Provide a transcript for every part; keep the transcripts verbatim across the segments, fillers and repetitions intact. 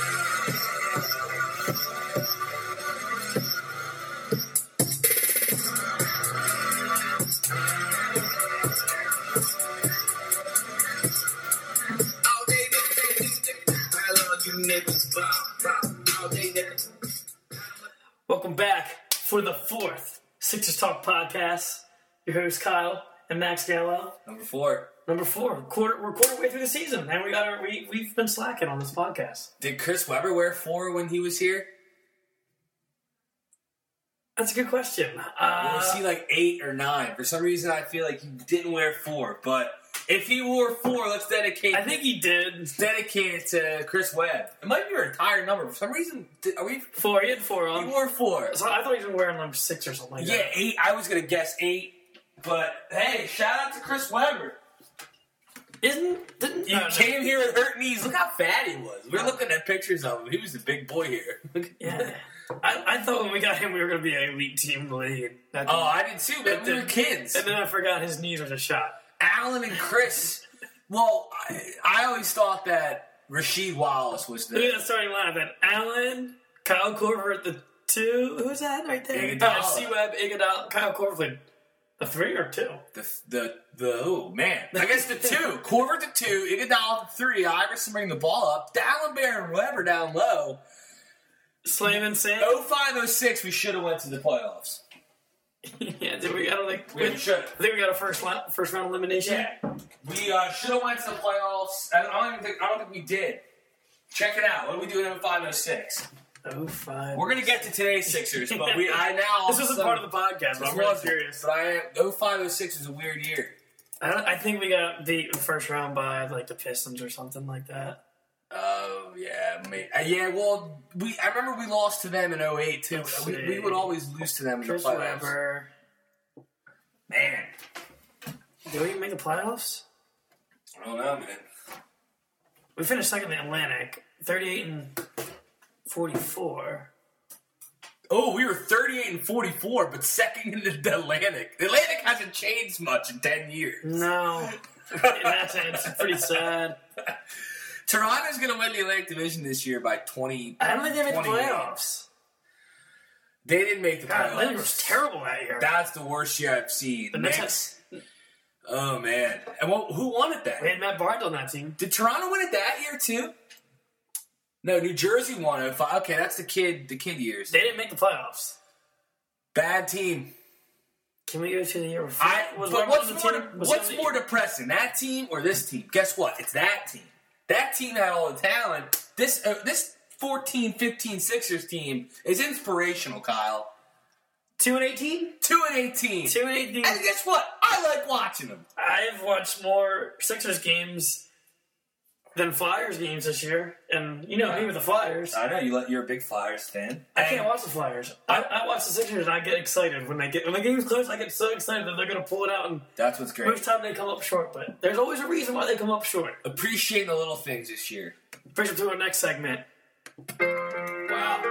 Welcome back for the fourth Sixers Talk podcast. Your host Kyle and Max Gallo. Number four. Number four. Quarter, we're quarter way through the season, and we got our, we we've been slacking on this podcast. Did Chris Webber wear four when he was here? That's a good question. Uh, Or was he like eight or nine? For some reason, I feel like he didn't wear four. But if he wore four, let's dedicate. I think he did. Let's dedicate it to Chris Webb. It might be a retired number. For some reason, did, are we? Four. He had four on. He wore four. So I thought he was wearing number six or something like Yeah, that. eight. I was gonna guess eight. But hey, shout out to Chris Webber. Isn't didn't He uh, came here with hurt knees. Look how fat he was. We're looking at pictures of him. He was a big boy here. Yeah. I, I thought when we got him, we were going to be an elite team in the league. That Oh, I did too, man. We were then- kids. And then I forgot his knees was a shot. Alan and Chris. Well, I, I always thought that Rasheed Wallace was Look the. at that starting lineup. Then Allen, Kyle Korver at the two. Who's that right there? Iguodala. Uh, C-Web, Iguodala, Kyle Korver. The three or two? The, the, the, oh, man. I guess the two. Corver the two, Iguodala the three, Iverson bringing the ball up, Dallenberg and Weber down low. Slam and Sam? oh five oh six, we should have went to the playoffs. Yeah, did we got to like... We win? should. I think we got a first round, first round elimination. Yeah. We uh, should have went to the playoffs. I don't even think, I don't think we did. Check it out. What do we do in oh five oh six? oh five. We're going to get to today's Sixers, but we I now... This wasn't part of the podcast, but I'm really curious. But I oh five oh six was a weird year. I, don't, I think we got beat the first round by like the Pistons or something like that. Oh, yeah. Maybe. Uh, yeah, well, we I remember we lost to them in oh eight, too. Let's We, see. we would always lose to them in Chris the playoffs. Webber. Man. Did we even make the playoffs? I don't know, man. We finished second in the Atlantic, thirty-eight and forty-four. Oh, we were thirty-eight and forty-four, but second in the, the Atlantic. The Atlantic hasn't changed much in ten years. No. That's it's pretty sad. Toronto's going to win the Atlantic Division this year by twenty. I don't think they made the twenty playoffs. They didn't make the God, playoffs. Atlantic was terrible that year. That's the worst year I've seen. The Knicks. Knicks. Oh, man. And well, who won it that We year? had Matt Barnes on that team. Did Toronto win it that year, too? No, New Jersey won oh five. Okay, that's the kid the kid years. They didn't make the playoffs. Bad team. Can we go to the year before? I, Was but Webber what's on the more, team? Was what's he on the- more depressing, that team or this team? Guess what? It's that team. That team had all the talent. This uh, this fourteen fifteen Sixers team is inspirational, Kyle. Two and eighteen? two and eighteen. Two and eighteen. And guess what? I like watching them. I've watched more Sixers games than Flyers games this year. And you know me with the Flyers. I know you let, you're a big Flyers fan. I can't watch the Flyers. I, I watch the Sixers and I get excited when they get when the game's close. I get so excited that they're going to pull it out, and That's what's great. most time they come up short. But there's always a reason why they come up short. Appreciating the little things this year. Brings us to our next segment. Wow.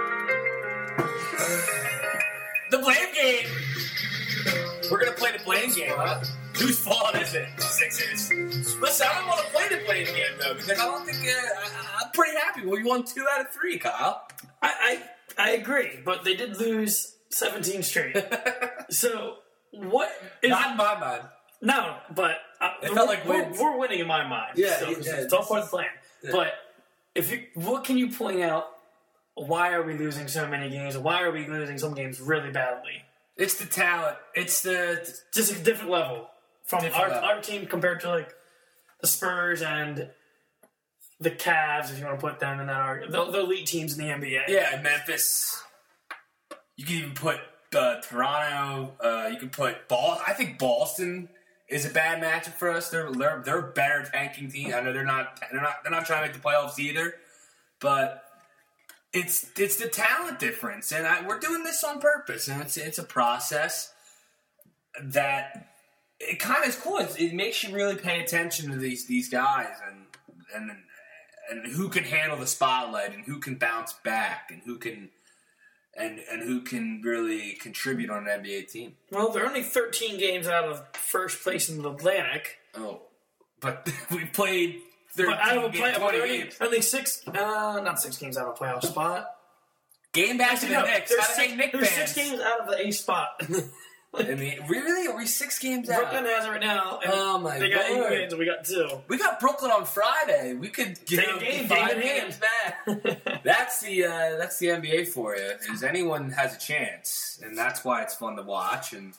The blame game. We're gonna play the blame game, huh? Whose fault is it? Sixers. Listen, I don't want to play the blame game though because I don't think uh, I, I'm pretty happy. We won two out of three, Kyle. I I, I agree, but they did lose seventeen straight. So what? Is, Not in my mind. no, but uh, It we're, felt like we're, wins. we're winning in my mind. Yeah, so, yeah, it's, yeah. it's all part of the plan. Yeah. But if you, what can you point out? Why are we losing so many games? Why are we losing some games really badly? It's the talent. It's the Just a different level from Different our, level. our team compared to like the Spurs and the Cavs, if you want to put them in that argument. The, the elite teams in the N B A. yeah. Memphis. You can even put uh, Toronto. Uh, you can put Boston. I think Boston is a bad matchup for us. They're they're they're a better tanking team. I know they're not they're not they're not trying to make the playoffs either, but it's it's the talent difference, and I, we're doing this on purpose, and it's it's a process that it kind of is cool. It's, it makes you really pay attention to these these guys and and and who can handle the spotlight and who can bounce back and who can. And and who can really contribute on an N B A team? Well, they're only thirteen games out of first place in the Atlantic. Oh, but we played But out of a thirteen, play, twenty only, games. only six, uh, not six games out of a playoff spot. Game back to the No, Knicks. there's Gotta six, take Knicks there's fans. six games out of the A spot. I mean, really? Are we six games out? Brooklyn has it right now. And Oh, my They got Lord. eight wins, and we got two. We got Brooklyn on Friday. We could you Take know, a game, five game in hand. games back. That's the uh, that's the N B A for you. Is anyone has a chance, and that's why it's fun to watch. And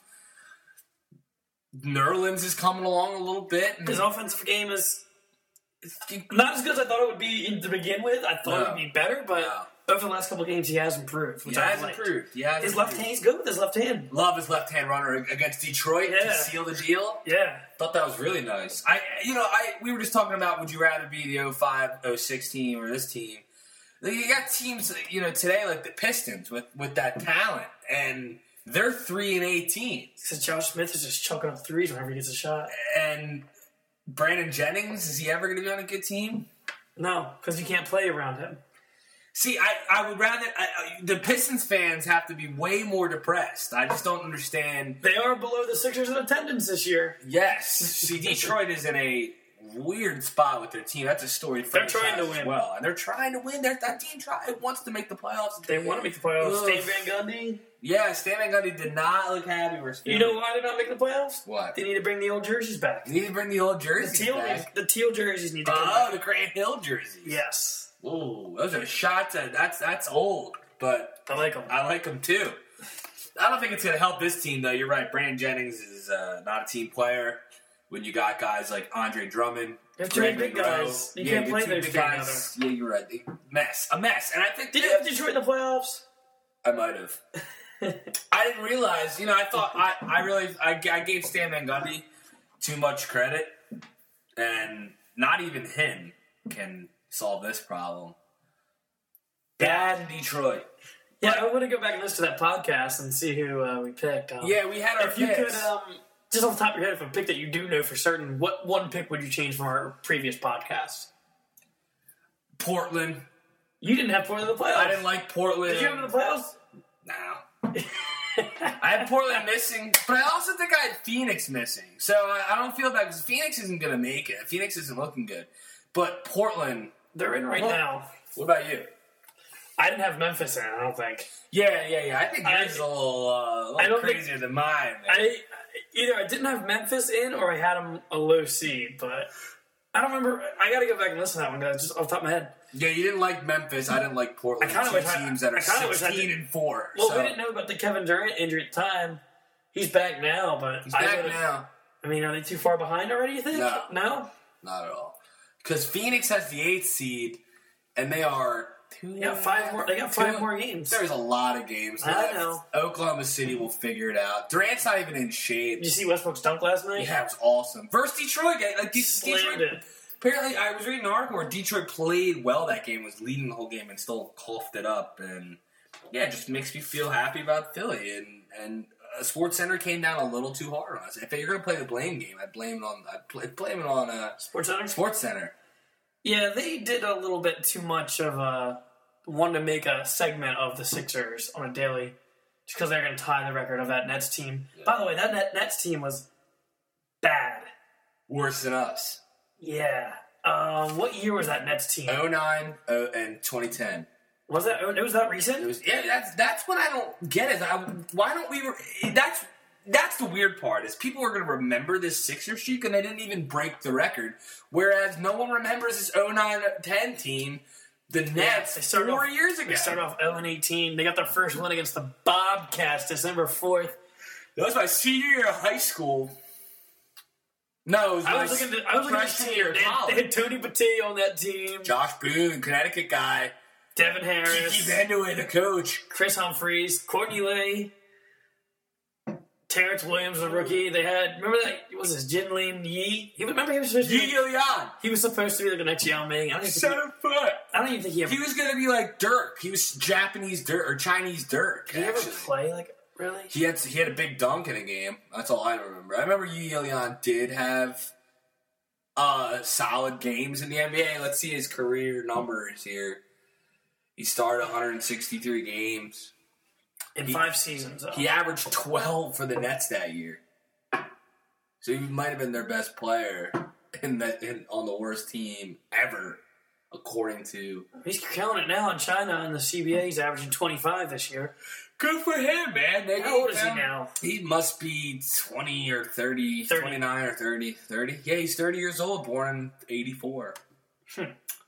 Nerlens is coming along a little bit. And His offensive game is not as good as I thought it would be in- to begin with. I thought No. it would be better, but No. over the last couple of games, he has improved. Which he I has liked. improved. He has His improved. left hand, he's good with his left hand. Love his left hand runner against Detroit Yeah. to seal the deal. Yeah. Thought that was really nice. I, you know, I we were just talking about would you rather be the oh five oh six team or this team? Like, you got teams, you know, today like the Pistons with with that talent, and they're three and eighteen. Because Josh Smith is just chucking up threes whenever he gets a shot. And Brandon Jennings, is he ever going to be on a good team? No, because you can't play around him. See, I, I would rather I, I- the Pistons fans have to be way more depressed. I just don't understand. They are below the Sixers in attendance this year. Yes, see, Detroit is in a weird spot with their team. That's a story. They're trying to franchise as win. well, and they're trying to win. They're, that team try, wants to make the playoffs. They want to make the playoffs. Ugh. Stan Van Gundy. Yeah, Stan Van Gundy did not look happy. Versus You know why they're not making the playoffs? what? They need to bring the old jerseys back. You need to bring the old The jerseys teal, back. the teal jerseys need to come Oh, back. the Grant Hill jerseys. Yes. Ooh, those are shots at that's that's old, but I like them. I like them too. I don't think it's going to help this team, though. You're right. Brandon Jennings is uh, not a team player. When you got guys like Andre Drummond, You have too many Greg big Monroe, guys. You yeah, can't you play got two those big two guys. Yeah, you're right. They- Mess, a mess. And I think Did you that- have Detroit in the playoffs? I might have. I didn't realize. You know, I thought I, I really I, I gave Stan Van Gundy too much credit, and not even him can solve this problem. Bad Detroit. Yeah, I want to go back and listen to that podcast and see who uh, we picked. Um, Yeah, we had our if you picks. could, um, just off the top of your head, if a pick that you do know for certain, what one pick would you change from our previous podcast? Portland. You didn't have Portland in the playoffs. I didn't like Portland. Did you have them in the playoffs? No. I had Portland missing, but I also think I had Phoenix missing. So I, I don't feel bad because Phoenix isn't going to make it. Phoenix isn't looking good. But Portland, They're in right Well- now. what about you? I didn't have Memphis in. I don't think. Yeah, yeah, yeah. I think I- yours is a little, uh, a little I don't think- crazier than mine. man. I either I didn't have Memphis in or I had them a low seed, but I don't remember. I got to go back and listen to that one, guys. Just off the top of my head. yeah, you didn't like Memphis. I didn't like Portland. I kinda Two wish I- teams that I are kinda wish I sixteen did- and four. Well, so. we didn't know about the Kevin Durant injury at the time. He's back now, but He's I back would've- now. I mean, are they too far behind already? You think? No. No. Not at all. Because Phoenix has the eighth seed, and they are two. They got five more. They got five Two- more games. There's a lot of games I left. know. Oklahoma City will figure it out. Durant's not even in shape. Did you see Westbrook's dunk last night? Yeah, it was awesome. Versus Detroit, guy- like De- Slammed Detroit. it. Apparently, I was reading an article where Detroit played well that game, was leading the whole game, and still coughed it up. And yeah, it just makes me feel happy about Philly. And and uh, Sports Center came down a little too hard on us. If you're gonna play the blame game, I'd blame it on I'd pl- blame it on uh, Sports Center. Sports Center. Yeah, they did a little bit too much of a one to make a segment of the Sixers on a daily, just because they're going to tie the record of that Nets team. Yeah. By the way, that Net, Nets team was bad. Worse than us. Yeah. Um, what year was that Nets team? oh nine oh, and twenty ten. Was that? It was that It recent? was yeah. That's that's what I don't get is I, why don't we? Re- that's that's the weird part is people are going to remember this Sixer streak and they didn't even break the record, whereas no one remembers this oh nine ten team, the Nets, they started four off- years ago. They started off oh and eighteen. They got their first win against the Bobcats December fourth. That was my senior year of high school. No, it was I my was looking at I was looking at freshman the year team. of They had, college. they had Tony Batey on that team. Josh Boone, Connecticut guy. Devin Kiki Harris. Vandeweghe, the coach. Chris Humphreys, Courtney Lee, Terrence Williams, the rookie. They had remember that what was this Jin Lin Yi? He remember he was supposed to Yi be, Yan. he was supposed to be like the next Yao Ming. I don't even think Seven foot. he, I don't even think he ever He was gonna be like Dirk. He was Japanese Dirk or Chinese Dirk. did he ever actually. play like really. He had he had a big dunk in a game. That's all I remember. I remember Yi Yan did have uh, solid games in the N B A. Let's see his career numbers here. He started one hundred sixty-three games. In He- five seasons. Though. He averaged twelve for the Nets that year. So he might have been their best player. in the in, on the worst team ever, according to. He's killing it now in China in the C B A. He's averaging twenty-five this year. Good for him, man. They How old is he him. now? He must be twenty or thirty, thirty. twenty-nine or thirty. thirty? Yeah, he's thirty years old, born in eighty-four. Hmm.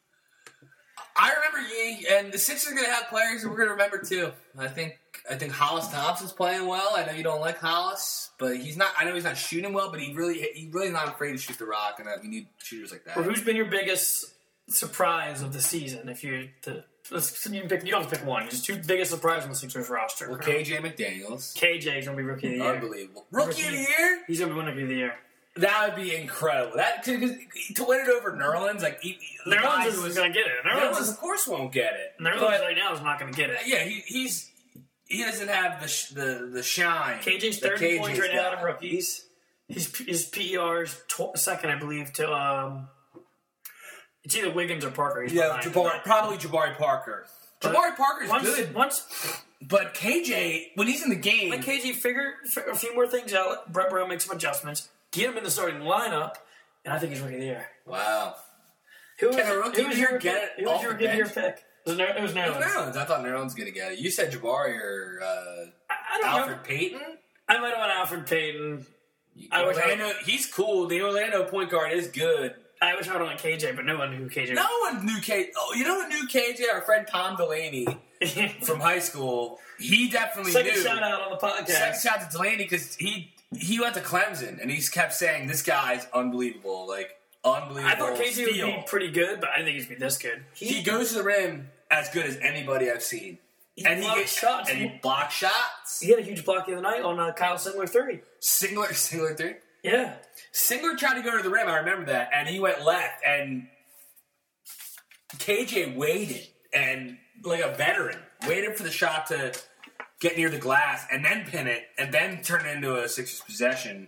I remember Yee, and the Sixers are going to have players that we're going to remember too. I think I think Hollis Thompson's playing well. I know you don't like Hollis, but he's not. I know he's not shooting well, but he really he really not afraid to shoot the rock, and we need shooters like that. Well, who's been your biggest surprise of the season? If you the let's you, pick, you don't have to pick one. Just two biggest surprises on the Sixers roster. Well, K J McDaniels, K J's gonna be rookie of the year. unbelievable rookie, rookie of the year. He's gonna be rookie of the year. That would be incredible. That to, to win it over Nerlens, like he, Nerlens is was, gonna get it. Nerlens, Nerlens, of course, won't get it. Nerlens but, right now is not gonna get it. Yeah, he, he's he doesn't have the sh- the the shine. K J's third in points right now out of rookies. His his P E R is tw- second, I believe, to um. It's either Wiggins or Parker. He's yeah, Jabari, probably Jabari Parker. But Jabari Parker's once, good. Once, but K J, when he's in the game, let K J figure a few more things out. Brett Brown make some adjustments. Get him in the starting lineup, and I think he's rookie of the year. Wow. Who was, Can a rookie who was year your get it Who was off your the rookie of the year bench? pick? It was, Ner- it was Nerlens. It was Nerlens. I thought Nerlens going to get it. You said Jabari or uh, I, I don't Alfred know. Payton? I might have went Alfred Payton. I wish Orlando, I, he's cool. The Orlando point guard is good. I wish I would have went K J, but no one knew who K J was. No one knew K J. Oh, you know who knew K J? Our friend Tom Delaney from high school. He definitely Second knew. shout out on the podcast. Second shout out to Delaney because he he went to Clemson and he's kept saying this guy's unbelievable, like unbelievable. I thought K J steal. would be pretty good, but I didn't think he'd be this good. He, he goes to the rim as good as anybody I've seen. He and he blocks gets shots. and he blocks shots. He had a huge block the other night on uh, Kyle Singler three. Singler, Singler three. Yeah. Singler tried to go to the rim. I remember that, and he went left, and K J waited and like a veteran waited for the shot to get near the glass and then pin it and then turn it into a Sixers possession.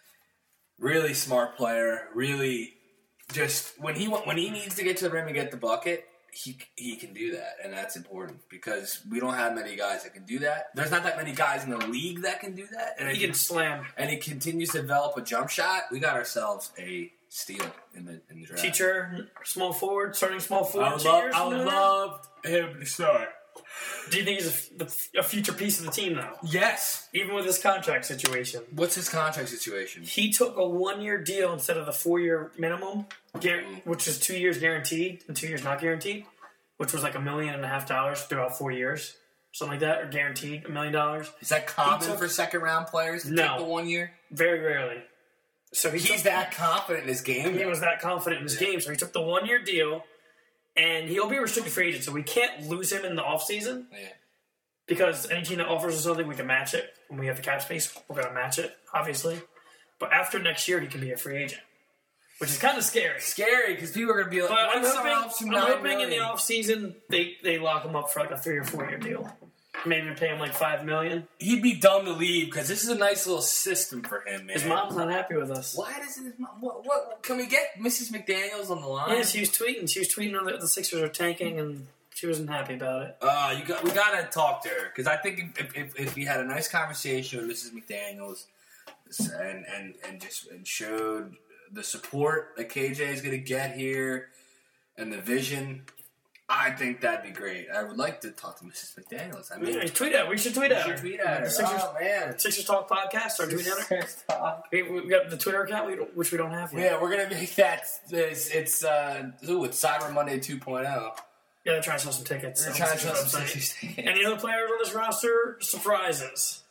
Really smart player. Really, just when he when he needs to get to the rim and get the bucket, he he can do that, and that's important because we don't have many guys that can do that. There's not that many guys in the league that can do that, and He can slam. and he continues to develop a jump shot. We got ourselves a steal in the in the draft. Teacher, small forward, starting small forward. I would, two love, years I from would now? love him to start. Do you think he's a, a future piece of the team, though? Yes. Even with his contract situation. What's his contract situation? He took a one-year deal instead of the four-year minimum, gar- which is two years guaranteed and two years not guaranteed, which was like a million and a half dollars throughout four years, something like that, or guaranteed a million dollars. Is that common took- for second-round players to No. take the one year? Very rarely. So he He's took- that confident in his game. He was that confident in his Yeah. game, so he took the one-year deal, and he'll be a restricted free agent, so we can't lose him in the offseason. Yeah. Because any team that offers us something, we can match it. When we have the cap space, we're going to match it, obviously. But after next year, he can be a free agent, which is kind of scary. Scary because people are going to be like, But I'm what's hoping, someone else who I'm not hoping in really? the offseason, they, they lock him up for like a three or four year deal. Maybe pay him like five million dollars. He'd be dumb to leave because this is a nice little system for him, man. His mom's not happy with us. Why doesn't his mom? What, what? Can we get Missus McDaniels on the line? Yeah, she was tweeting. She was tweeting that the Sixers are tanking, and she wasn't happy about it. Uh, you got, we gotta talk to her because I think if, if if we had a nice conversation with Missus McDaniels and and and just and showed the support that K J is gonna get here and the vision, I think that'd be great. I would like to talk to Missus McDaniels. I mean, Yeah, tweet at her. We should tweet we at should her. tweet at her. The Sixers, Oh man, Sixers Talk podcast. Start tweeting at her. Sixers talk. We, we got the Twitter account, we don't- which we don't have yet. Yeah, we're gonna make that. It's, it's uh, ooh, it's Cyber Monday two point oh. Yeah, they're trying to sell some tickets. They're on trying the to sell some Sixers website. tickets. Any other players on this roster? Surprises.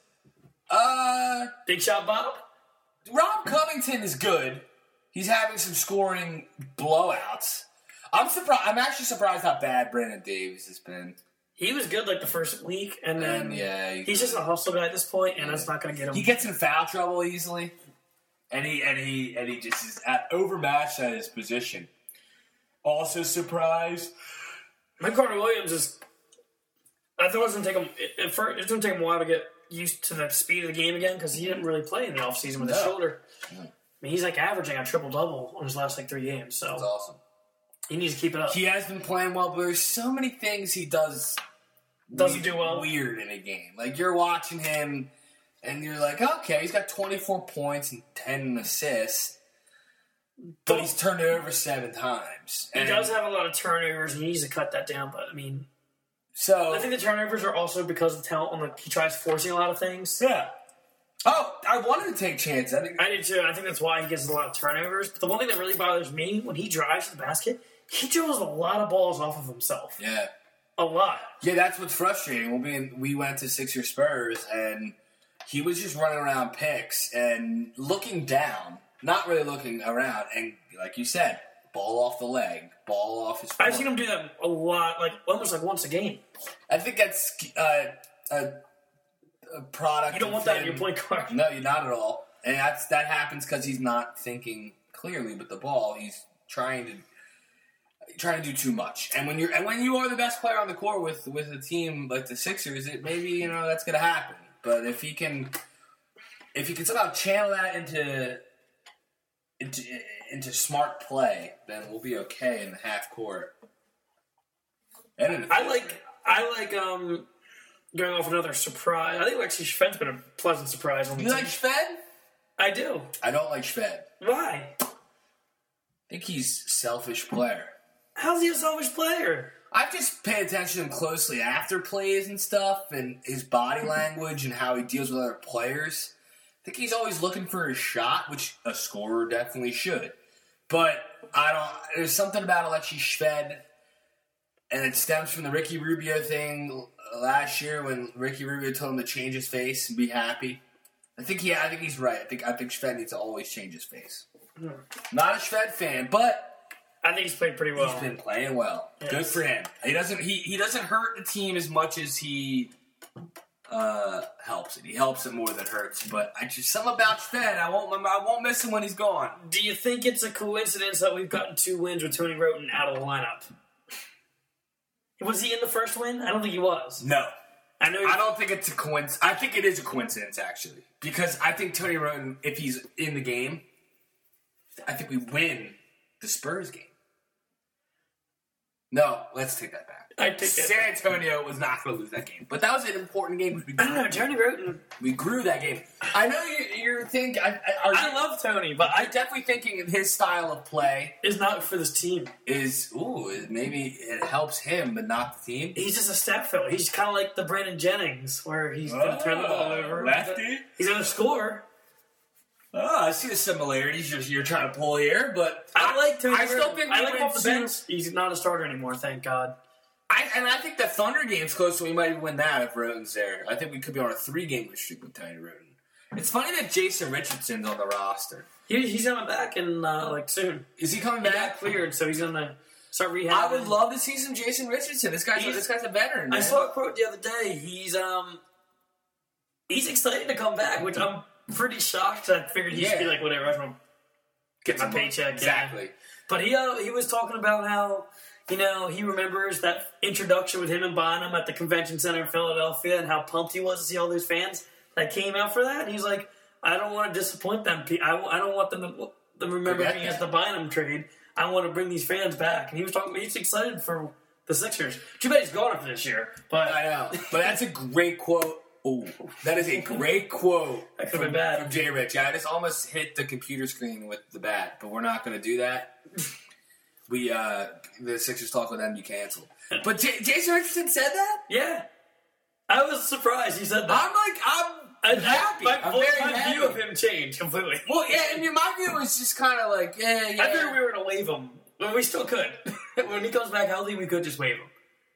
Uh, Big Shot Bob? Rob Covington is good. He's having some scoring blowouts. I'm surprised. I'm actually surprised how bad Brandon Davis has been. He was good like the first week, and then And yeah, he- he's just a hustle guy at this point, and that's not going to get him. He gets in foul trouble easily, and he and he and he just is at, overmatched at his position. Also surprised. Mike Carter Williams is. I thought it was going to take him. It, it, first, it's going to take him a while to get used to the speed of the game again because he didn't really play in the offseason with his No. shoulder. No. I mean, he's like averaging a triple double on his last like three games, so That's awesome. he needs to keep it up. He has been playing well, but there's so many things he does Doesn't weird, do well. weird in a game. Like you're watching him, and you're like, okay, he's got twenty-four points and ten assists. but he's turned it over seven times. He does have a lot of turnovers, and he needs to cut that down. But I mean, so I think the turnovers are also because of the talent. On the he tries forcing a lot of things. Yeah. Oh, I wanted to take chances. I think I did too. I think that's why he gets a lot of turnovers. But the one thing that really bothers me when he drives to the basket, he dribbles a lot of balls off of himself. Yeah. A lot. Yeah, that's what's frustrating. We'll be, we went to Sixers Spurs, and he was just running around picks and looking down, not really looking around. And like you said, ball off the leg, ball off his foot. I've seen him do that a lot, like almost like once a game. I think that's uh, a, a product. You don't want that in your point guard. No, you're not at all. And that's that happens because he's not thinking clearly with the ball. He's trying to trying to do too much. And when you're and when you are the best player on the court with with a team like the Sixers, it maybe you know that's going to happen. But if he can, if he can somehow channel that into into into smart play, then we'll be okay in the half court. And in the I like I like um going off another surprise. I think Lexi Shved's been a pleasant surprise on the You team. like Shved? I do. I don't like Shved. Why? I think he's a selfish player. How's he a selfish player? I've just paid attention to him closely after plays and stuff, and his body language and how he deals with other players. I think he's always looking for his shot, which a scorer definitely should. But I don't. There's something about Alexi Shved, and it stems from the Ricky Rubio thing last year when Ricky Rubio told him to change his face and be happy. I think he. I think he's right. I think I think Shved needs to always change his face. Hmm. Not a Shved fan, but I think he's played pretty well. He's been playing well. Yes. Good for him. He doesn't. He, he doesn't hurt the team as much as he uh, helps it. He helps it more than hurts. But I just something about Shved. I won't. I won't miss him when he's gone. Do you think it's a coincidence that we've gotten two wins with Tony Roten out of the lineup? Was he in the first win? I don't think he was. No. I know. I don't think it's a coincidence. I think it is a coincidence actually, because I think Tony Roten, if he's in the game, I think we win the Spurs game. No, let's take that back. I take San that Antonio was not going to lose that game, but that was an important game. We I don't know, Tony Roten. We grew that game. I know you, you're thinking. I, I, I love Tony, but I'm I definitely thinking his style of play is not for this team. is ooh maybe it helps him, but not the team. He's just a step filler. He's kind of like the Brandon Jennings, where he's going to turn the ball over. Lefty. He's going to score. Oh, I see the similarities you're, you're trying to pull here, but I, I like Tony. I still think I we like him win off the two. bench. He's not a starter anymore, thank God. I, and I think the Thunder game's close, so we might even win that if Roten's there. I think we could be on a three-game streak with Tony Roten. It's funny that Jason Richardson's on the roster. He, he's coming back in uh, like soon. Is he coming He back? got cleared, so he's gonna start rehabbing. I would love to see some Jason Richardson. This guy's He's- this guy's a veteran. I Man. saw a quote the other day. He's um he's excited to come back, which I'm pretty shocked. I figured he'd just be Yeah. like, whatever, I just want to get my some- paycheck. yeah. Exactly. But he uh, he was talking about how, you know, he remembers that introduction with him and Bonham at the convention center in Philadelphia and how pumped he was to see all those fans that came out for that. And he's like, I don't want to disappoint them. I, I don't want them to, them remember Forget me that. as the Bynum trade. I want to bring these fans back. And he was talking, he's excited for the Sixers. Too bad he's gone after this year. But I know. But that's a great quote. Oh, that is a great quote That could've from, been bad. from Jay Rich. I just almost hit the computer screen with the bat, but we're not going to do that. We uh, the Sixers talk with them be canceled. But J- Jason Richardson said that. yeah, I was surprised he said that. I'm like, I'm I, happy. My, I'm my very happy. view of him changed completely. Well, yeah, I mean, my view was just kind of like, yeah, yeah. I figured we were going to waive him. But we still could. When he comes back healthy, we could just waive him.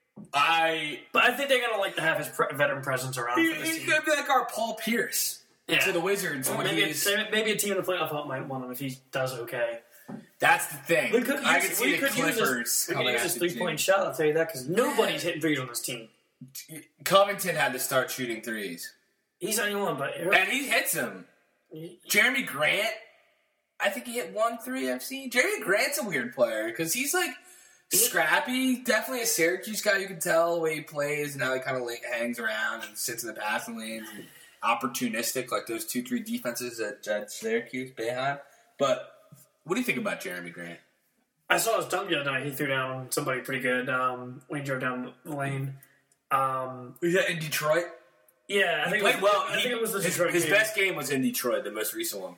I. But I think they're going to like to have his pre- veteran presence around He, for this he's team. going to be like our Paul Pierce Yeah. to the Wizards. Or when maybe, he's, a, maybe a team in the playoff hunt might want him if he does okay. that's the thing. We could use, I can see we the could use Clippers his, we could coming use his after three-point Jimmy. shot, I'll tell you that, because nobody's hitting threes on this team. Covington had to start shooting threes. He's the only one, but... And he hits them. Jeremy Grant, I think he hit one three I've seen. Jeremy Grant's a weird player because he's like scrappy. Definitely a Syracuse guy. You can tell the way he plays and how he kind of hangs around and sits in the passing lanes and opportunistic like those two, three defenses at, at Syracuse, Boeheim. But what do you think about Jeremy Grant? I saw his dunk the other night. He threw down somebody pretty good um, when he drove down the lane. Um, Was that in Detroit? yeah, I He think, played it was, well. I He- think it was the his, Detroit his game. best game was in Detroit, the most recent one.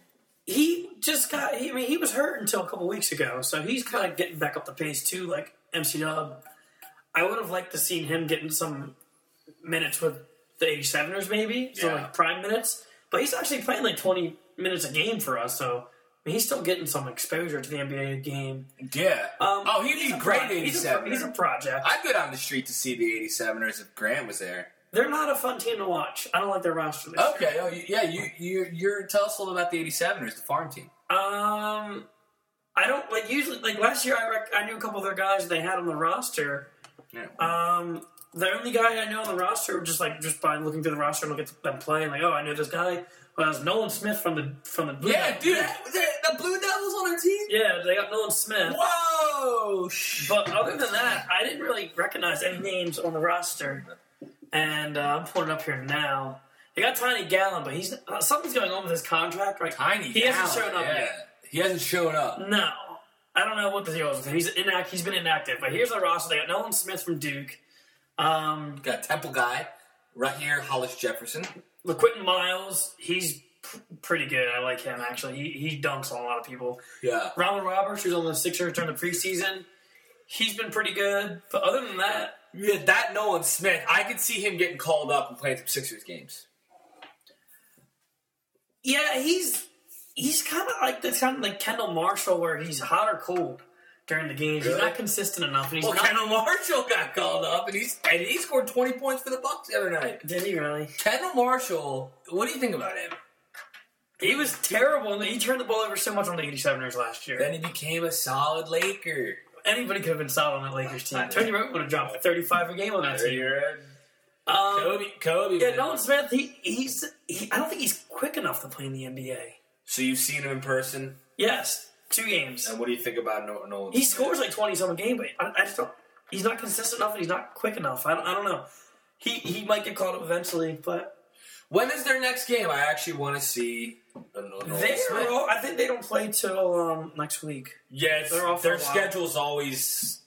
he just got. He, I mean, he was hurt until a couple weeks ago, so he's kind of getting back up the pace too. Like M C Dub, I would have liked to seen him getting some minutes with the eighty-seveners, maybe so Yeah. like prime minutes. But he's actually playing like twenty minutes a game for us, so I mean, he's still getting some exposure to the N B A game. Yeah. Um, oh, he'd he's be a great pro- in he's a, eighty-seven. he's a project. I'd go down the street to see the eighty-seveners if Grant was there. They're not a fun team to watch. I don't like their roster this year. Okay. Oh, yeah. You you you're tell us a little about the eighty-seveners, the farm team. Um, I don't like usually like last year. I rec- I knew a couple of their guys they had on the roster. Yeah. Um, the only guy I know on the roster, just like just by looking through the roster and looking at them playing, like oh, I know this guy. Well, it's Nolan Smith from the from the Blue Yeah, Devils. dude. The, the Blue Devils on their team. Yeah, they got Nolan Smith. Whoa. But other than that, I didn't really recognize any names on the roster. And uh, I'm pulling it up here now. They got Tiny Gallon, but he's uh, something's going on with his contract. Right? Tiny. He hasn't Gallon, shown up yeah. yet. He hasn't shown up. No, I don't know what the deal is with him. He's inact. He's been inactive. But here's the roster. They got Nolan Smith from Duke. Um, Got Temple guy right here, Hollis Jefferson. LaQuinton Miles. He's pr- pretty good. I like him actually. He he dunks on a lot of people. Yeah. Ronald Roberts, who's on the Sixers during the preseason, he's been pretty good. But other than that, Yeah, that Nolan Smith, I could see him getting called up and playing some Sixers games. yeah, he's he's kind of like this kind of like Kendall Marshall, where he's hot or cold during the games. He's Really? not consistent enough. And he's Well, not, Kendall Marshall got called up, and he's and he scored twenty points for the Bucks the other night. Did he really? Kendall Marshall, what do you think about him? He was terrible. He turned the ball over so much on the eighty-seveners last year. Then he became a solid Laker. Anybody could have been solid on that Lakers team. Tony Rowe would have dropped thirty-five a game on that team. You're Um, Kobe, Kobe. yeah, man. Nolan Smith. He he's. He, I don't think he's quick enough to play in the N B A. So you've seen him in person, Yes, two games. and what do you think about Nolan? Nolan He Smith? scores like twenty some a game, but I, I just don't. He's not consistent enough, and he's not quick enough. I don't, I don't know. He he might get caught up eventually, but When is their next game? I actually want to see a Nolan they're Smith. all, I think they don't play till um, next week. Yeah, it's, They're off for their a while. schedule's always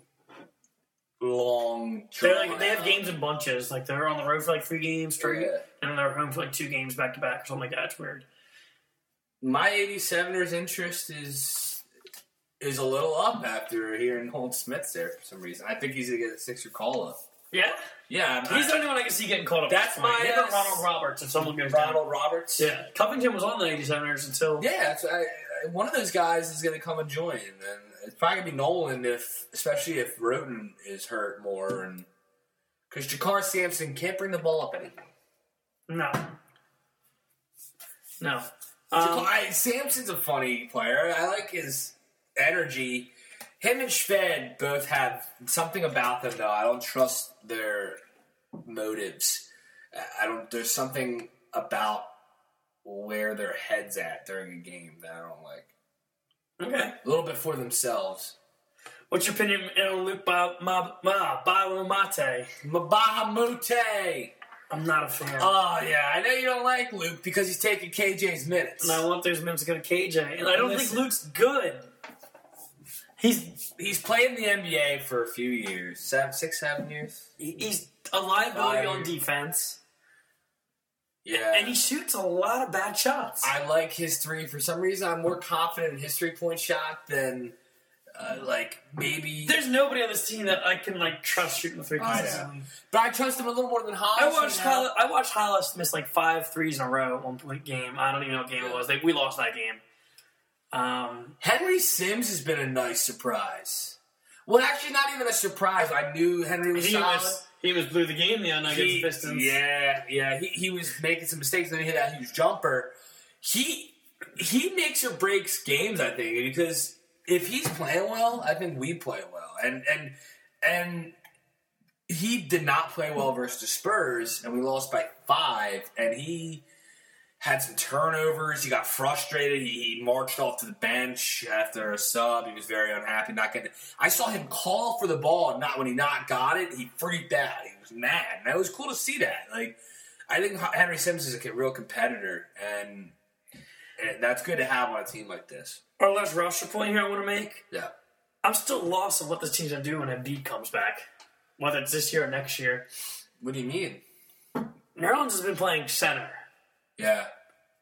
long. They're like, drawn they have out. games in bunches. Like they're on the road for like three games straight, Yeah. and then they're home for like two games back to back or something like that. It's weird. My eighty-seveners interest is is a little up after hearing Nolan Smith's there for some reason. I think he's gonna get a Sixer call up. Yeah, Yeah, he's the only one I can see getting caught up. That's at this point. my, Him or uh, Ronald Roberts. If someone goes down. Ronald Roberts. Yeah, Covington was on the eighty-seveners until Yeah, that's, I, I, one of those guys is going to come and join, and it's probably going to be Nolan if, especially if Roten is hurt more, and because Jakar Sampson can't bring the ball up anything. no, no. Jakar, Um, I, Sampson's a funny player. I like his energy. Him and Schved both have something about them, though. I don't trust their motives. I don't. There's something about where their heads at during a game that I don't like. okay. A little bit for themselves. What's your opinion on Luke ba- Ma- Ma- Balamate? Mabahamute. I'm not a fan. Oh yeah, I know you don't like Luke because he's taking K J's minutes. and I want those minutes to go to K J. And I don't Listen. think Luke's good. He's He's played in the N B A for a few years, seven, six, seven years. he- he's a liability Five on years. defense, Yeah, and he shoots a lot of bad shots. I like his three. For some reason, I'm more confident in his three point shot than uh, like maybe. There's nobody on this team that I can like trust shooting the three I pointers. know. But I trust him a little more than Hollis. I watched you know? Hollis, I watched Hollis miss like five threes in a row at one point game. I don't even know what game it was. They, we lost that game. Um, Henry Sims has been a nice surprise. Well, actually, not even a surprise. I knew Henry was he solid. was he was blew the game the other night against He- the Pistons. Yeah, yeah. He, he was making some mistakes, and then he hit that huge jumper. He he makes or breaks games, I think, because if he's playing well, I think we play well. And and and he did not play well versus the Spurs, and we lost by five. And he had some turnovers. He got frustrated. He, he marched off to the bench after a sub. He was very unhappy. Not getting. I saw him call for the ball, and not when he not got it, he freaked out. He was mad. And it was cool to see that. Like, I think Henry Sims is a real competitor, and, and that's good to have on a team like this. Our last roster point here I want to make. Yeah. I'm still lost on what this team's gonna do when Embiid comes back, whether it's this year or next year. What do you mean? Nerlens has been playing center. Yeah.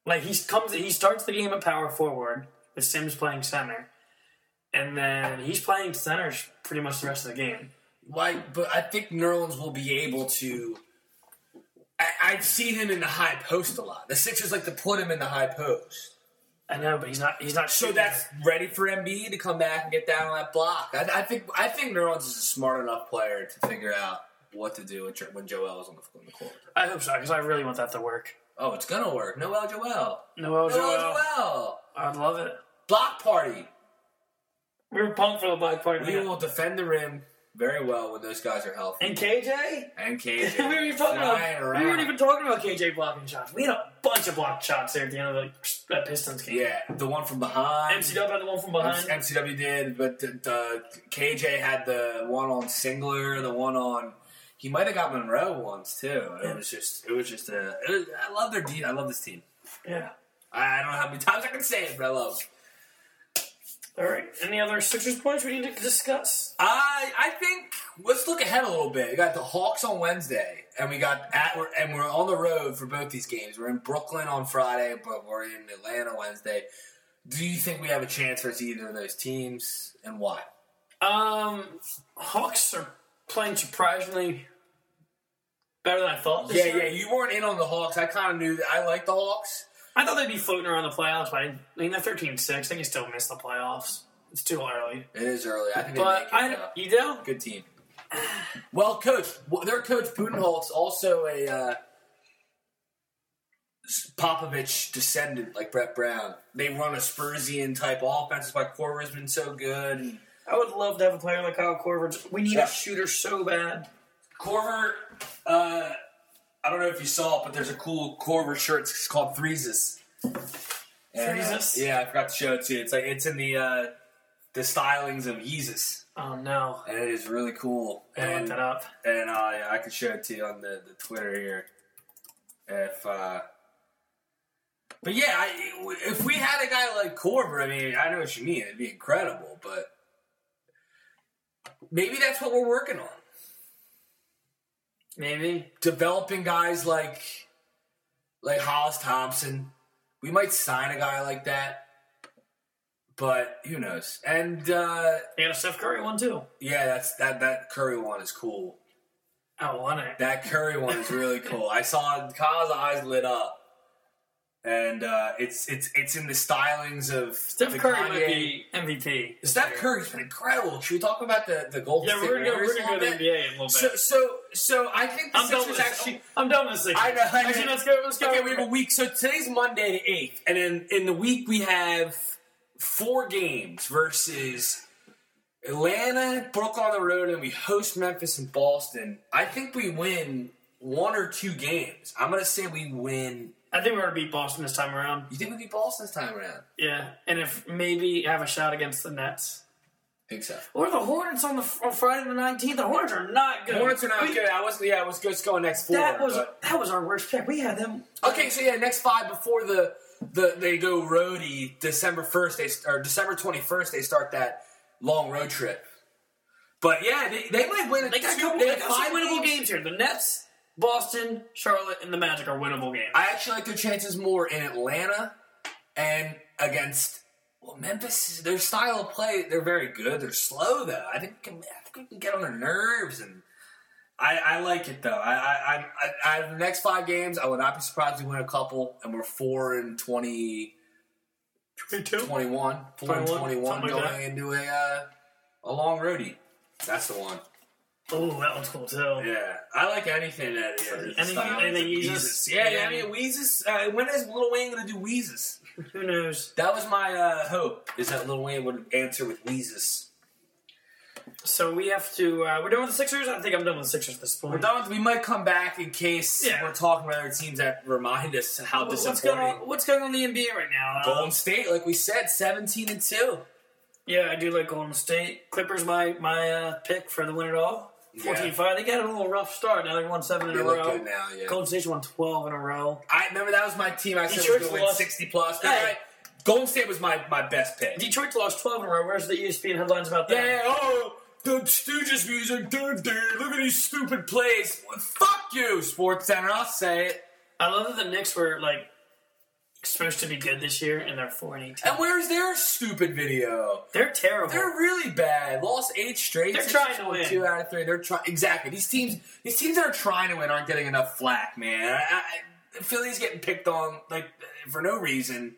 Like he comes, he starts the game at power forward with Sims playing center, and then he's playing center pretty much the rest of the game. Like, but I think Nerlens will be able to. I, I've seen him in the high post a lot. The Sixers like to put him in the high post. I know, but he's not. He's not. So that's ready for Embiid to come back and get down on that block. I, I think. I think Nerlens is a smart enough player to figure out what to do when Joel is on the, on the court. I hope so, because I really want that to work. Oh, it's gonna work. Noel Joel. Noel Joel. Noel Joel. I'd love it. Block party. We were pumped for the block party. We will defend the rim very well when those guys are healthy. And K J? And K J. we, were even talking about, around. we weren't even talking about K J blocking shots. We had a bunch of blocked shots there at the end of the that Pistons game. Yeah, the one from behind. M C W had the one from behind. M C W did, but the, the K J had the one on Singler, the one on. He might have got Monroe once too. It Yeah. was just, it was just a. It was, I love their team. I love this team. Yeah. I, I don't know how many times I can say it, but I love it. All right. Any other Sixers points we need to discuss? I I think let's look ahead a little bit. We got the Hawks on Wednesday, and we got at and we're on the road for both these games. We're in Brooklyn on Friday, but we're in Atlanta Wednesday. Do you think we have a chance versus either of those teams, and why? Um, Hawks are playing surprisingly better than I thought. This Yeah, year. yeah. You weren't in on the Hawks. I kind of knew that. I like the Hawks. I thought they'd be floating around the playoffs, but I mean they're thirteen six. They can still miss the playoffs. It's too early. It is early. I think But they make it. I, uh, you do? good team. Well coached. Well, their coach Budenholtz also a uh, Popovich descendant like Brett Brown. They run a Spursian type offense. That's why Korver's been so good. And I would love to have a player like Kyle Korver. We need Yeah. a shooter so bad. Korver, uh, I don't know if you saw it, but there's a cool Korver shirt. It's called Threeses. And, uh, Threeses? yeah, I forgot to show it to you. It's like it's in the uh, the stylings of Yeezus, Oh no. and it is really cool. I looked And that up. and uh, yeah, I could show it to you on the, the Twitter here. If uh, but yeah, I, if we had a guy like Korver, I mean, I know what you mean. It'd be incredible, but maybe that's what we're working on. Maybe. Developing guys like like Hollis Thompson. We might sign a guy like that, but who knows? And uh, They got a Steph Curry one too. yeah, that's that that Curry one is cool. I want it. That Curry one is really cool. I saw Kyle's eyes lit up, and uh, it's it's it's in the stylings of Steph the Curry Kanye. might be M V P. Steph Curry's been incredible. Should we talk about the the Golden Yeah, State we're gonna go. Warriors We're gonna a go to the little N B A in a little bit? bit. So so so I think the I'm done with Sixers this. actually. I'm done with this. I know. I know. Actually, let's go. Let's go. Okay, we have a week. So today's Monday the eighth, and in in the week we have four games versus Atlanta, Brooklyn on the road, and we host Memphis and Boston. I think we win one or two games. I'm gonna say we win. I think we're gonna beat Boston this time around. You think we beat Boston this time around? Yeah, and if maybe have a shot against the Nets I think so. or the Hornets on the on Friday the nineteenth. The Hornets are not good. Hornets are not We- good. I was yeah, I was just going next four. That was but- that was our worst pick. We had them. Okay, so yeah, next five before the the they go roadie December first. They or December twenty first. They start that long road trip. But yeah, they, they might win. They got, a two- couple, they they have got five some winnable games. games here. The Nets, Boston, Charlotte, and the Magic are winnable games. I actually like their chances more in Atlanta and against well Memphis. Their style of play, they're very good. They're slow though. I think we can, I think we can get on their nerves, and I, I like it though. I, I, I, I, the next five games, I would not be surprised if we win a couple, and we're four and twenty. twenty-two twenty-one, four and twenty-one, twenty-one something like going that. into a uh, a long roadie. That's the one. Oh, that one's cool too. Yeah, I like anything that yeah, Anything- style. anything Weezus. Yeezus. Yeah, Yeah. yeah, I mean Weezus. Uh, when is Lil Wayne gonna do Weezus? Who knows? That was my uh, hope. Is that Lil Wayne would answer with Weezus. So we have to. Uh, we're done with the Sixers. I think I'm done with the Sixers at this point. We're done. With, we might come back in case Yeah. we're talking about other teams that remind us how What's disappointing. going on? What's going on in the N B A right now? Uh, Golden State, like we said, seventeen and two. Yeah, I do like Golden State. Clippers, my my uh, pick for the win it all. fourteen five. They got a little rough start. Now they've won seven in They a look row. good now. Yeah. Golden State's won twelve in a row. I remember that was my team. I said was Detroit's going to win lost- sixty plus. But Hey. right, Golden State was my, my best pick. Detroit lost twelve in a row. Where's the E S P N headlines about that? Yeah, oh, the Stooges music, dude, dude, look at these stupid plays. Well, fuck you, Sports Center, I'll say it. I love that the Knicks were like, supposed to be good this year, and they're four and eighteen. And where's their stupid video? They're terrible. They're really bad. Lost eight straight. They're trying to win. Two out of three. They're trying. Exactly. These teams, these teams that are trying to win aren't getting enough flack, man. I, I, Philly's getting picked on like for no reason.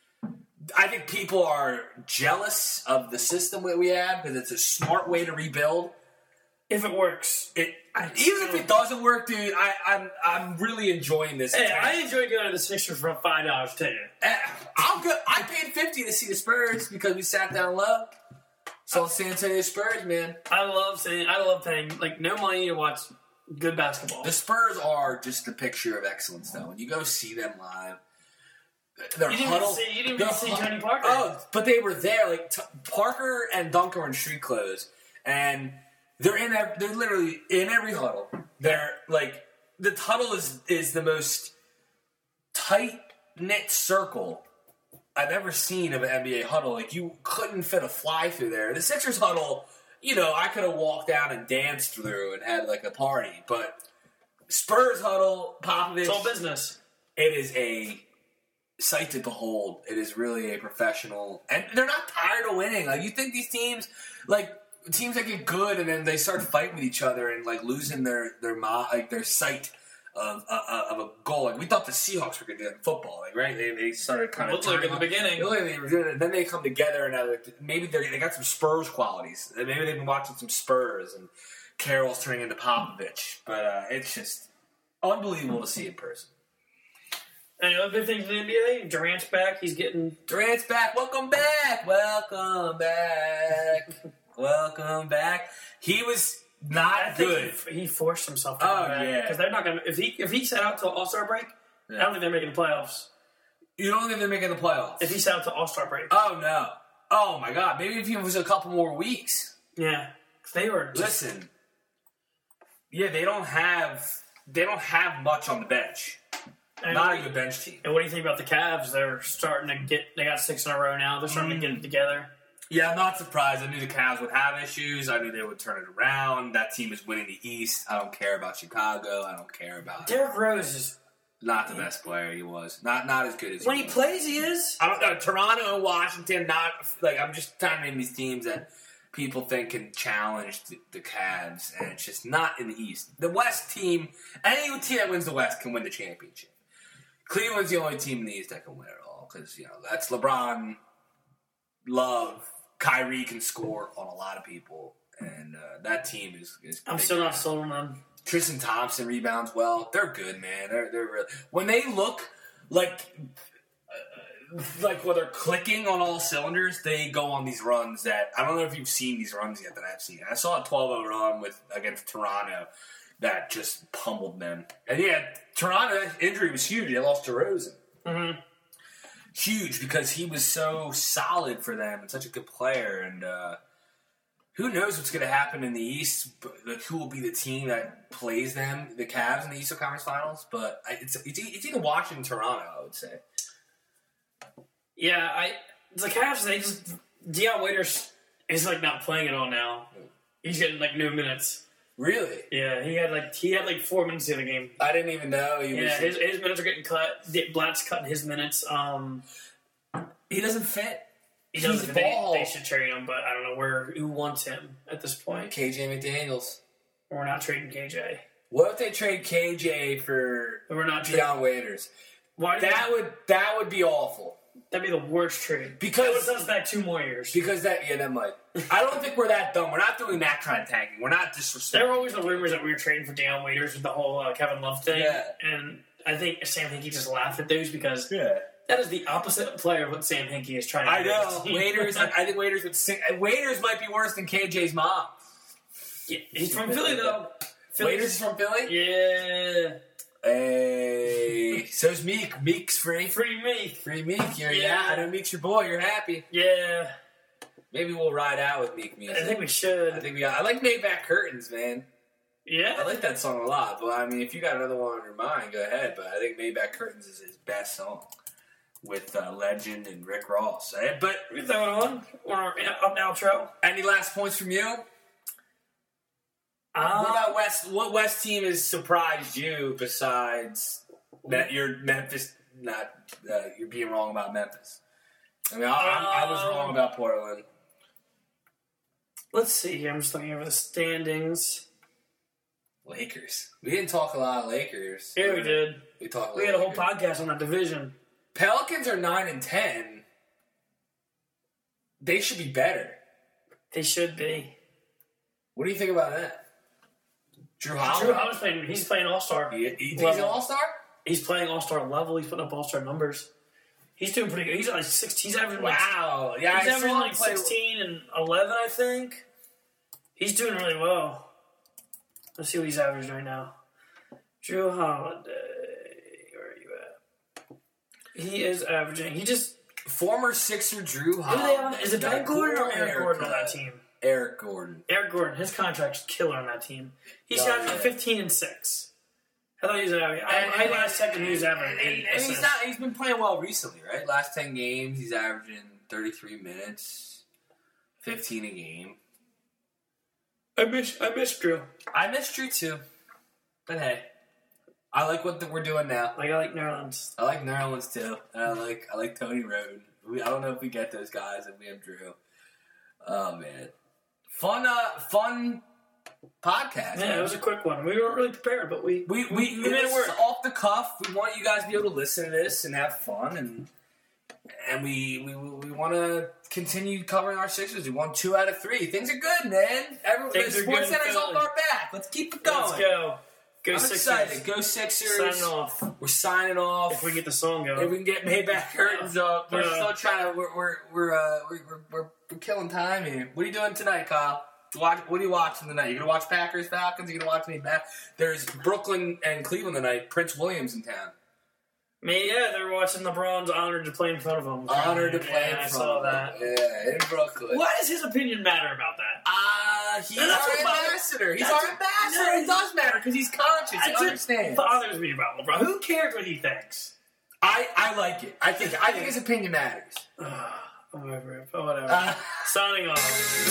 I think people are jealous of the system that we have because it's a smart way to rebuild. If it works, it even if it doesn't work, dude, I, I'm I'm really enjoying this. Hey, I enjoy going to the Sixers for a five dollars ticket. I'll go. I paid fifty to see the Spurs because we sat down low. So San Antonio Spurs, man. I love saying I love paying like no money to watch good basketball. The Spurs are just the picture of excellence, though. When you go see them live, their you didn't huddle. Even see, you didn't even see hu- Tony Parker. Oh, but they were there. Like t- Parker and Duncan were in street clothes, and they're in. Every, they're literally in every huddle. They're like the huddle is is the most tight knit circle I've ever seen of an N B A huddle. Like you couldn't fit a fly through there. The Sixers huddle, you know, I could have walked down and danced through and had like a party, but Spurs huddle, Popovich, it's all business. It is a sight to behold. It is really a professional, and they're not tired of winning. Like you think these teams, like teams that get good and then they start fighting with each other and like losing their their mo- like their sight of uh, of a goal. Like we thought the Seahawks were going to do that in football, like right? They they started kind of looked like in the beginning. It looked like they were doing it. Then they come together and like, maybe they they got some Spurs qualities. Maybe they've been watching some Spurs and Carroll's turning into Popovich. But uh, it's just unbelievable to see in person. And other big things in the N B A, Durant's back. He's getting Durant's back. Welcome back. Welcome back. Welcome back. He was not I think good. He, he forced himself to Oh, come back. yeah. Because they're not going to... If he if he sat out till All-Star break, Yeah. I don't think they're making the playoffs. You don't think they're making the playoffs? If he sat out till All-Star break. Oh, no. Oh, my God. Maybe if it was a couple more weeks. Yeah. 'Cause they were just... Listen. Yeah, they don't have... They don't have much on the bench. And Not what- a good bench team. And what do you think about the Cavs? They're starting to get... They got six in a row now. They're starting Mm. to get it together. Yeah, I'm not surprised. I knew the Cavs would have issues. I knew they would turn it around. That team is winning the East. I don't care about Chicago. I don't care about... Derrick Rose is... Not the best player he was. Not not as good as When he he was. plays, he is. I don't know. Toronto, Washington, not... Like, I'm just trying to name these teams that people think can challenge the, the Cavs, and it's just not in the East. The West team... Any team that wins the West can win the championship. Cleveland's the only team in the East that can win it all, because, you know, that's LeBron, Love... Kyrie can score on a lot of people, and uh, that team is. is I'm still not sold on them. Tristan Thompson rebounds well. They're good, man. They're they're really, when they look like uh, like when they're clicking on all cylinders, they go on these runs that I don't know if you've seen these runs yet that I've seen. I saw a twelve oh run with against Toronto that just pummeled them, and yeah, Toronto injury was huge. They lost DeRozan. Mm-hmm. Huge because he was so solid for them and such a good player, and uh, who knows what's going to happen in the East? But like, who will be the team that plays them, the Cavs, in the Eastern Conference Finals? But I, it's, it's it's either Washington, Toronto, I would say. Yeah, I the Cavs. They just Deion Waiters is like not playing at all now. He's getting like no minutes. Really? Yeah, he had like he had like four minutes in the game. I didn't even know he Yeah, was. his, his minutes are getting cut. Blatt's cutting his minutes. Um, he doesn't fit. he He's doesn't. They, ball. they should trade him, but I don't know where who wants him at this point. K J McDaniels. We're not trading K J. What if they trade K J for We're not trading. Deion Waiters? Why That would that would be awful. That'd be the worst trade. Because- that would set us back two more years. Because that yeah that might. I don't think we're that dumb. We're not doing that kind of tanking. We're not disrespecting. There were always the rumors that we were trading for Deion Waiters with the whole uh, Kevin Love thing, Yeah. and I think Sam Hinkie just laughed at those because Yeah. that is the opposite player of what Sam Hinkie is trying to I do. know. Waiters, I, I think Waiters would sing. Waiters might be worse than K J's mom. Yeah, he's from Philly though. Philly's- Waiters is from Philly? Yeah, Hey. So's Meek. Meek's free. free me. Free Meek. You're, yeah. Yeah. I know Meek's your boy. You're happy. Yeah, Maybe we'll ride out with Meek music. I think we should. I think we got. I like Maybach Curtains, man. I Yeah, like that song a lot. But I mean, if you got another one on your mind, go ahead. But I think Maybach Curtains is his best song with uh, Legend and Rick Ross. Eh, But we throw it on or up outro. any last points from you? Um, What about West? What West team has surprised you besides that your Memphis not uh, you're being wrong about Memphis. I mean, I, I, I was wrong about Portland. Let's see here. I'm just looking over the standings. Lakers. We didn't talk a lot of Lakers. Yeah, we did. We talked. We had a whole Lakers. podcast on that division. Pelicans are nine and ten. They should be better. They should be. What do you think about that? Drew Holiday. Drew Holiday's playing. He's playing All Star. He, he, he's an All Star. He's playing All Star level. He's putting up All Star numbers. He's doing pretty good. He's like six. He's averaging like Wow. Yeah, he's I averaging saw him like play. sixteen and eleven, I think. He's doing really well. Let's see what he's averaging right now. Drew Holiday. Where are you at? He is averaging. He just. Former Sixer Drew Who do Holiday. they have? Is it Ben Gordon or Eric Gordon on that Gordon. team? Eric Gordon. Eric Gordon. His contract's killer on that team. He's Oh, averaging yeah. fifteen and six. I thought he was averaging. I, And- I last checked and he was averaging And, eight and he's assists. not. He's been playing well recently, right? Last ten games, he's averaging thirty-three minutes, fifteen a game. I miss. I miss Drew. I miss Drew too, but hey, I like what the, we're doing now. Like I like Nerlens. I like Nerlens too, and I like I like Tony Roden. We, I don't know if we get those guys if we have Drew. Oh man, fun, uh, fun podcast. Yeah, man. it was a quick one. We weren't really prepared, but we We we, we made it it's work. off the cuff. We want you guys to be able to listen to this and have fun, and and we we, we want to continue covering our Sixers. We won two out of three. Things are good, man. Every, Things the are Sports good in Center's off Philly. our back. Let's keep it going. Let's go. Go I'm Sixers. excited. Go Sixers. Signing off. We're signing off. If we get the song going. If we can get Maybach curtains up, we're Yeah. still trying to. We're we're we're, uh, we're, we're we're we're killing time here. What are you doing tonight, Kyle? Watch. What are you watching tonight? You gonna watch Packers Falcons? You gonna watch me back? There's Brooklyn and Cleveland tonight. Prince William's in town. Me, yeah, they're watching LeBron's honored to play in front of him. Honored to play yeah, in I front saw of that. them. Yeah, in Brooklyn. Why does his opinion matter about that? Uh, he's No, that's our what bothers- ambassador. He's that's- our ambassador. no, It does matter because he's conscious. He That's what understands. bothers me about LeBron. Who cares what he thinks? I, I like it. I think I think his opinion matters. Whatever. Whatever. Uh, Signing off.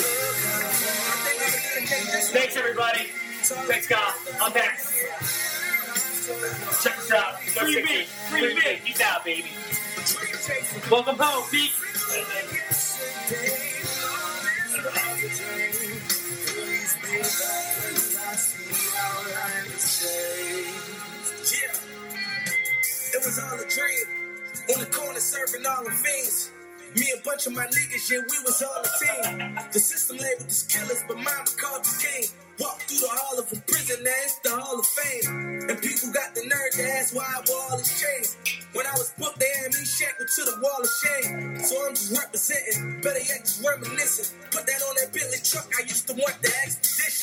Thanks, everybody. Thanks, Kyle. I'm back. Check us out. Free me. Free me. He's out, baby. Welcome home, Pete. Yeah, it was all a dream. On the corner serving all the fiends. Me and a bunch of my niggas, yeah, we was all a team. The system labeled us killers, but mama called us king. Walked through the hall of a prison, now it's the Hall of Fame. And people got the nerve to ask why I wore all this change. When I was booked, they had me shackled to the wall of shame. So I'm just representing, better yet just reminiscing. Put that on that Bentley truck, I used to want the expedition.